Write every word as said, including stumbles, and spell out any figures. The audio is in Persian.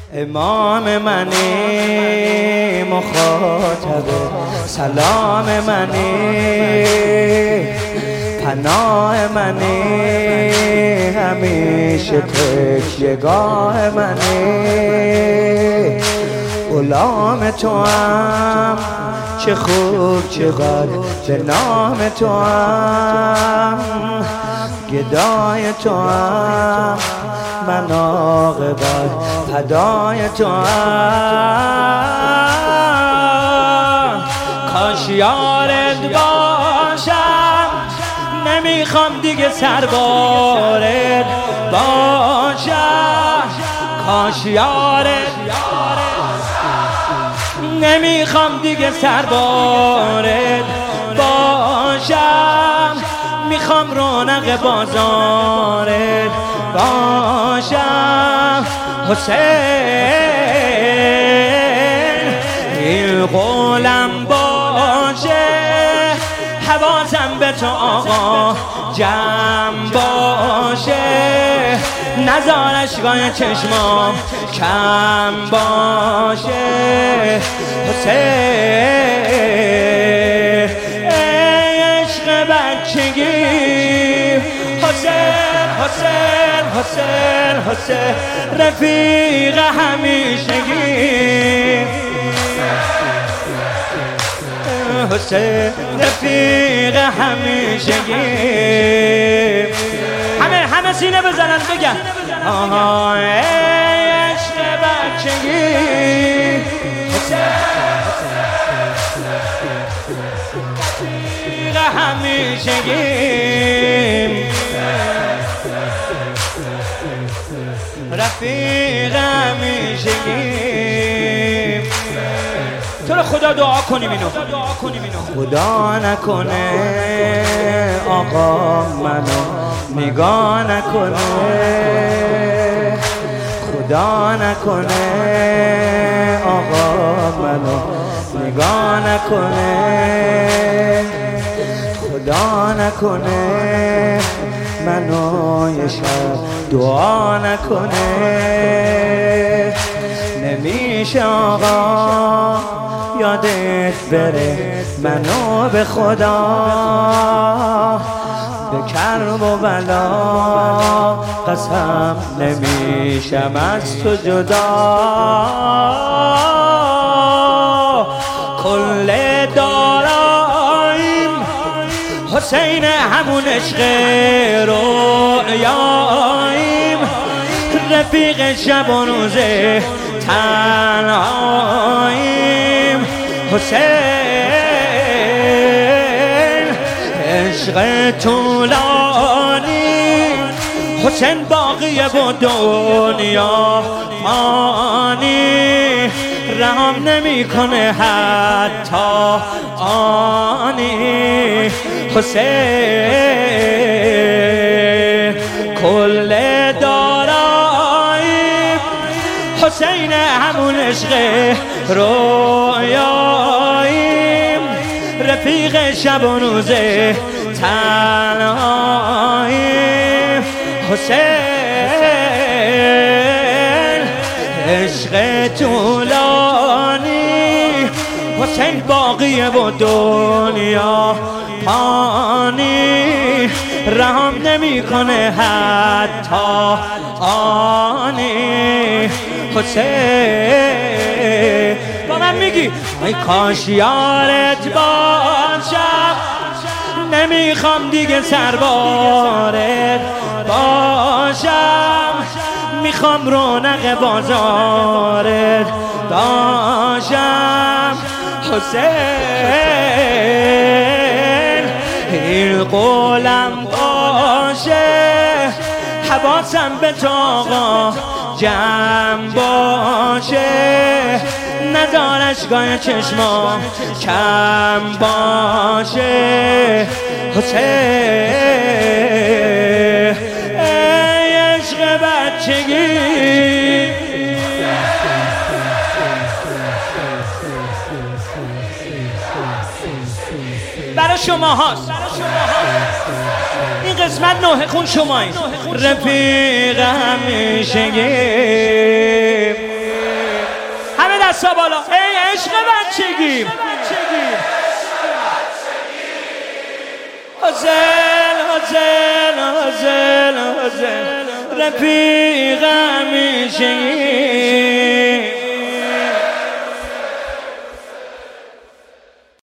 امام منی مخاطب سلام منی، پناه منی، همیشه تکیه‌گاه منی. غلام تو هم چه خوب چه بد به نام تو هم، گدای تو هم من عاقبت فدای تو هم. کاش یارت باشم، نمیخوام دیگه سربارت باشم. کاش یارت نمیخوام دیگه سربارت باشم، میخوام رونق بازارت باشم. حسین این قولم باشه، حواسم به تو آقا جمع باشه، نزار اشکای چشمام کم باشه. حسین عشق بچگی، حسین حسین حسین حسین رفیق همیشگی، حسین رفیق همیشگی. همه همه سینه بزنن بگن آها عشق بچگی، رفیق همیشگی، رفیق همیشگی. تو رو خدا دعا کنیم اینو، خدا نکنه آقا منو نگاه نکنه، خدا نکنه آقا منو نگاه نکنه، خدا نکنه منو یه شب دعا نکنه. نمیشه آقا یادت بره منو به خدا، به کرب و بلا قسم نمیشم از تو جدا. کل داراییم حسین همون عشق رویاییم، رفیق شب و روزه تنهاییم. حسین عشق طولانی، حسین باقیه و دنیا فانی، رحم نمی کنه حتی آنی. حسین کل داراییم، حسین همون عشق رویاییم، رفیق شب و روزه تنهاییم. حسین عشق طولانی، حسین باقیه و دنیا فانی، رحم نمی کنه حتی آنی. حسین با من میگی ای کاش یارت باشم، نمیخوام دیگه سربارت باشم، میخوام رونق بازارت باشم. حسین این قولم باشه، حواسم به تو آقا جمع باشه، نزار اشکای چشمام کم باشه. حسین ای عشق بچگی، برای شما هاست این قسمت نوحه خون شمایی. رفیق همیشگی دستا بالا. ای عشق بچگی هزل هزل هزل هزل رفیق همیشه